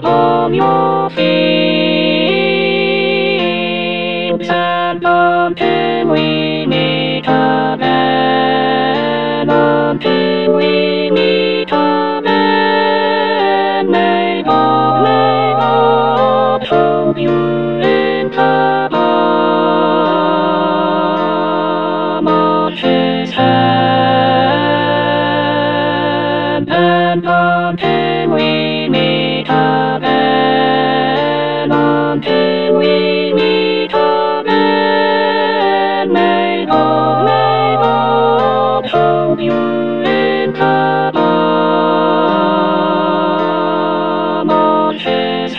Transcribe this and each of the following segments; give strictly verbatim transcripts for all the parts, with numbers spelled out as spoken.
upon your fields, and until we meet again, until we meet again, may God, may God hold you in the palm of His hand, and until we meet again, until we meet again, may God, may God hold you in the palm of His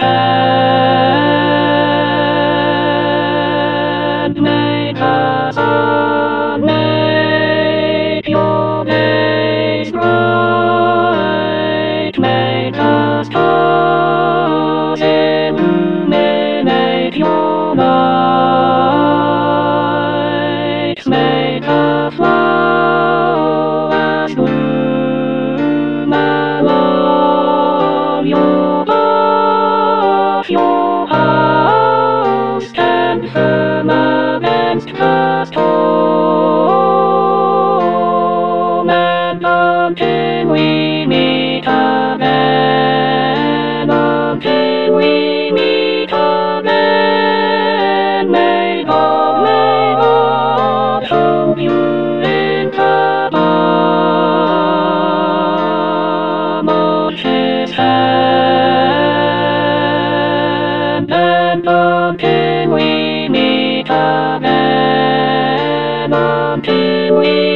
hand. May the sun make your days bright, may the stars illuminate your night, may the flowers bloom along your path, your house stand firm against the storm, and until we meet again, until we meet again, may God, may God hold you in the palm of His hand, and until we meet again, until we